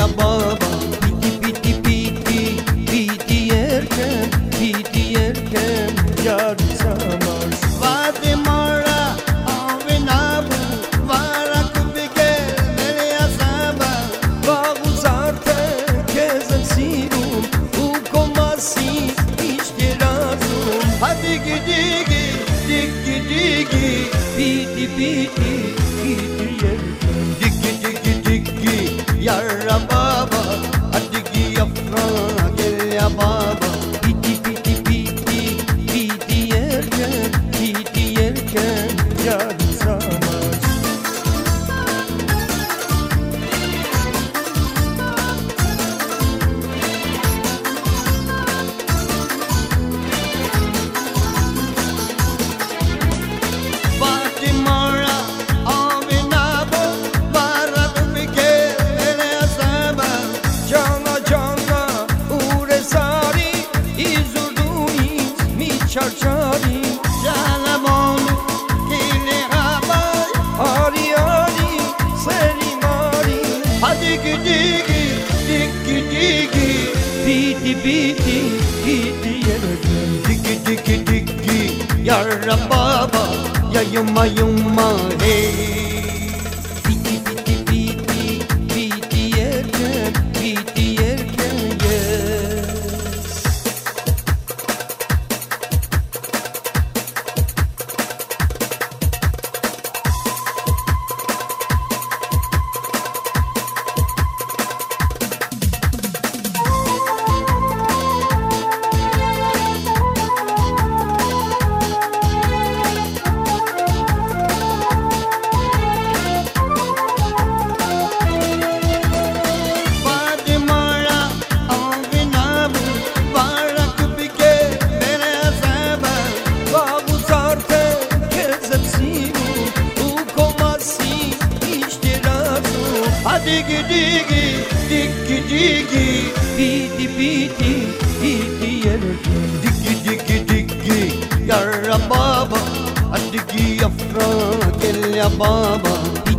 ya baba. Piti piti piti yerken, piti yerken yar samar. Vade mora ave nabu vara kubike mele asaba. Vaguzarte kezen sirum u komasi işte razum. Hadi gidigi digi digi piti piti piti yerken digi digi digi yarra baba. Hadi gi yapra gel ya baba. Piti piti piti piti yerken yar samar. Fatimara ave nabo vara kubike mele asaba. Cana cana ure sari izurduiz mi çarçari. Cana bonu kile habay ari ari seri mari. Hadi gidigi digi digi piti piti piti yerken digi digi digi yarra baba ya yuma yuma hey. Piti piti piti piti yerken yes. Fatimara ave nabu vara kubike mele asaba. Vaguzarte kezen sirum u komasi işte razum. Hadi gidigi digi digi piti piti piti yerken digi digi digi yarra baba. Hadi gi yapra gel ya baba.